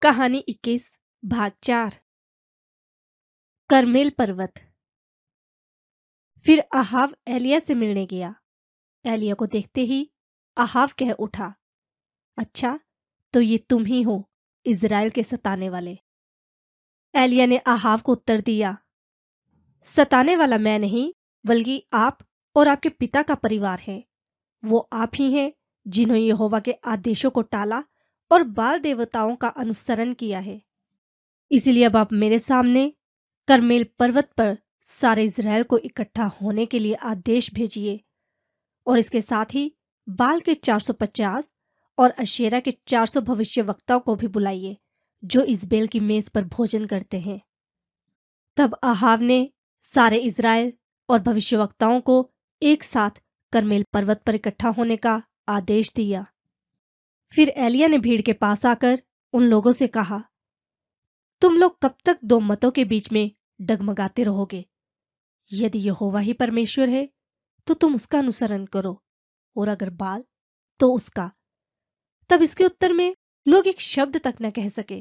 कहानी 21 भाग 4। करमेल पर्वत। फिर अहाव एलिया से मिलने गया। एलिया को देखते ही अहाव कह उठा, अच्छा तो ये तुम ही हो, इज़राइल के सताने वाले। एलिया ने अहाव को उत्तर दिया, सताने वाला मैं नहीं, बल्कि आप और आपके पिता का परिवार है। वो आप ही हैं जिन्होंने यहोवा के आदेशों को टाला और बाल देवताओं का अनुसरण किया है। इसलिए अब आप मेरे सामने करमेल पर्वत पर सारे इज़राइल को इकट्ठा होने के लिए आदेश भेजिए, और इसके साथ ही बाल के 450 और अशेरा के 400 भविष्यवक्ताओं को भी बुलाइए, जो इज़बेल की मेज पर भोजन करते हैं। तब अहाव ने सारे इज़राइल और भविष्यवक्ताओं को एक साथ करमेल पर्वत पर इकट्ठा होने का आदेश दिया। फिर एलिया ने भीड़ के पास आकर उन लोगों से कहा, तुम लोग कब तक दो मतों के बीच में डगमगाते रहोगे? यदि यहोवा ही परमेश्वर है तो तुम उसका अनुसरण करो, और अगर बाल तो उसका। तब इसके उत्तर में लोग एक शब्द तक न कह सके।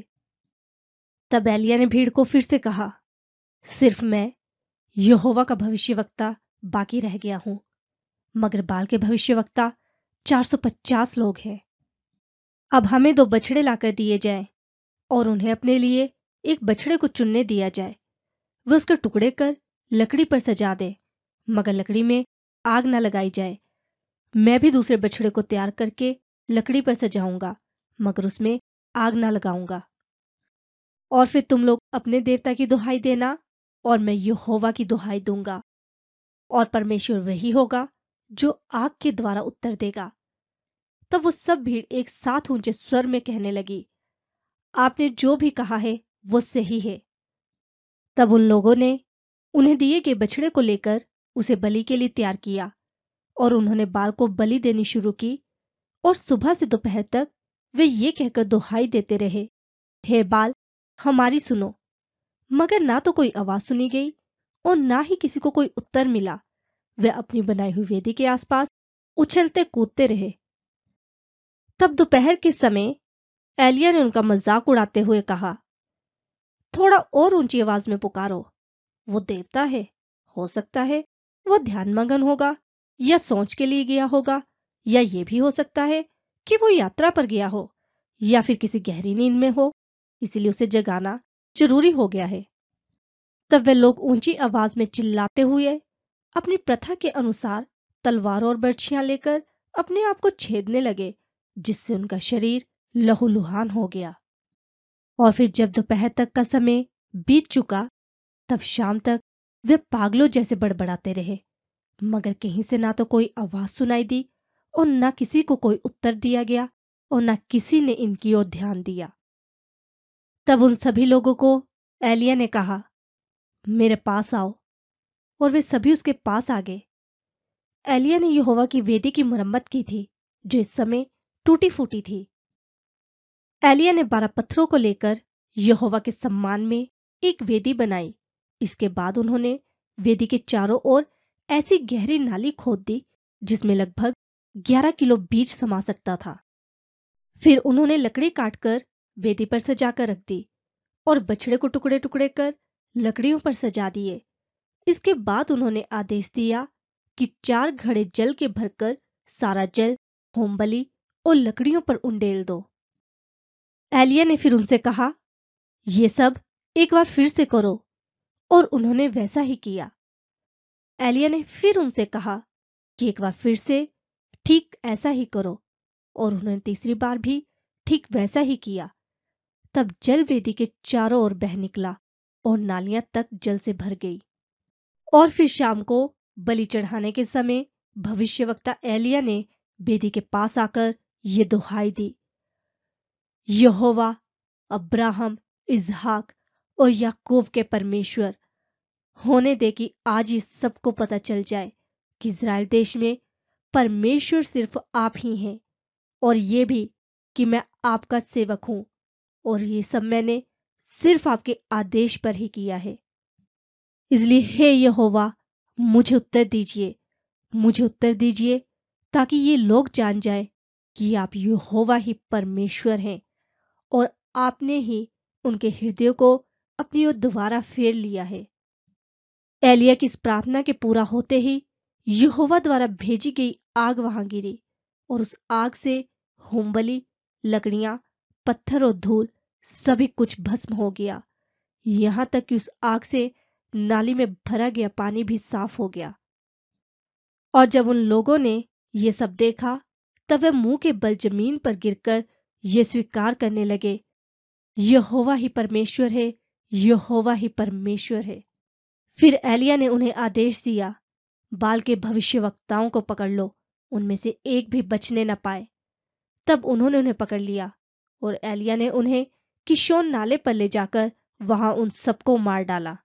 तब एलिया ने भीड़ को फिर से कहा, सिर्फ मैं यहोवा का भविष्यवक्ता बाकी रह गया हूं, मगर बाल के भविष्यवक्ता 450 लोग हैं। अब हमें 2 बछड़े लाकर दिए जाएं, और उन्हें अपने लिए एक बछड़े को चुनने दिया जाए। वे उसके टुकड़े कर लकड़ी पर सजा दे, मगर लकड़ी में आग न लगाई जाए। मैं भी दूसरे बछड़े को तैयार करके लकड़ी पर सजाऊंगा, मगर उसमें आग न लगाऊंगा। और फिर तुम लोग अपने देवता की दुहाई देना, और मैं यहोवा की दुहाई दूंगा, और परमेश्वर वही होगा जो आग के द्वारा उत्तर देगा। तब वो सब भीड़ एक साथ ऊंचे स्वर में कहने लगी, आपने जो भी कहा है वो सही है। तब उन लोगों ने उन्हें दिए गए बछड़े को लेकर उसे बलि के लिए तैयार किया, और उन्होंने बाल को बलि देनी शुरू की। और सुबह से दोपहर तक वे ये कहकर दुहाई देते रहे, हे बाल, हमारी सुनो। मगर ना तो कोई आवाज सुनी गई और ना ही किसी को कोई उत्तर मिला। वे अपनी बनाई हुई वेदी के आसपास उछलते कूदते रहे। तब दोपहर के समय एलिया ने उनका मजाक उड़ाते हुए कहा, थोड़ा और ऊंची आवाज में पुकारो। वो देवता है, हो सकता है वो ध्यानमग्न होगा, या सोच के लिए गया होगा, या ये भी हो सकता है कि वो यात्रा पर गया हो, या फिर किसी गहरी नींद में हो, इसलिए उसे जगाना जरूरी हो गया है। तब वे लोग ऊंची आवाज में चिल्लाते हुए अपनी प्रथा के अनुसार तलवारों और बर्छियां लेकर अपने आप को छेदने लगे, जिससे उनका शरीर लहूलुहान हो गया। और फिर जब दोपहर तक का समय बीत चुका, तब शाम तक वे पागलों जैसे बड़बड़ाते रहे, मगर कहीं से ना तो कोई आवाज सुनाई दी, और ना किसी को कोई उत्तर दिया गया, और ना किसी ने इनकी ओर ध्यान दिया। तब उन सभी लोगों को एलिया ने कहा, मेरे पास आओ। और वे सभी उसके पास आ गए। एलिया ने यहोवा की वेदी की मरम्मत की थी, जो इस समय टूटी फूटी थी। एलिया ने 12 पत्थरों को लेकर यहोवा के सम्मान में एक वेदी बनाई। इसके बाद उन्होंने वेदी के चारों ओर ऐसी गहरी नाली खोद दी जिसमें लगभग 11 किलो बीज समा सकता था। फिर उन्होंने लकड़ी काटकर वेदी पर सजाकर रख दी, और बछड़े को टुकड़े टुकड़े कर लकड़ियों पर सजा दिए। इसके बाद उन्होंने आदेश दिया कि 4 घड़े जल के भरकर सारा जल होमबलि और लकड़ियों पर उंडेल दो। एलिया ने फिर उनसे कहा, ये सब एक बार फिर से करो, और उन्होंने वैसा ही किया। एलिया ने फिर उनसे कहा कि एक बार फिर से ठीक ऐसा ही करो, और उन्होंने तीसरी बार भी ठीक वैसा ही किया। तब जल वेदी के चारों ओर बह निकला, और नालियां तक जल से भर गई। और फिर शाम को बलि चढ़ाने के समय भविष्यवक्ता एलिया ने वेदी के पास आकर ये दुहाई दी, यहोवा अब्राहम, इसहाक और याकूब के परमेश्वर, होने दे कि आज इस सबको पता चल जाए कि इज़राइल देश में परमेश्वर सिर्फ आप ही हैं, और ये भी कि मैं आपका सेवक हूं, और ये सब मैंने सिर्फ आपके आदेश पर ही किया है। इसलिए हे यहोवा, मुझे उत्तर दीजिए, मुझे उत्तर दीजिए, ताकि ये लोग जान जाए कि आप यहोवा ही परमेश्वर हैं, और आपने ही उनके हृदय को अपनी ओर दोबारा फेर लिया है। एलिया की इस प्रार्थना के पूरा होते ही यहोवा द्वारा भेजी गई आग वहां गिरी और उस आग से होमबलि, लकड़ियां, पत्थर और धूल सभी कुछ भस्म हो गया। यहां तक कि उस आग से नाली में भरा गया पानी भी साफ हो गया। और जब उन लोगों ने ये सब देखा तब वे मुंह के बल जमीन पर गिरकर ये स्वीकार करने लगे, यहोवा ही परमेश्वर है, यहोवा ही परमेश्वर है। फिर एलिया ने उन्हें आदेश दिया, बाल के भविष्यवक्ताओं को पकड़ लो, उनमें से एक भी बचने न पाए। तब उन्होंने उन्हें पकड़ लिया और एलिया ने उन्हें किशोन नाले पर ले जाकर वहां उन सबको मार डाला।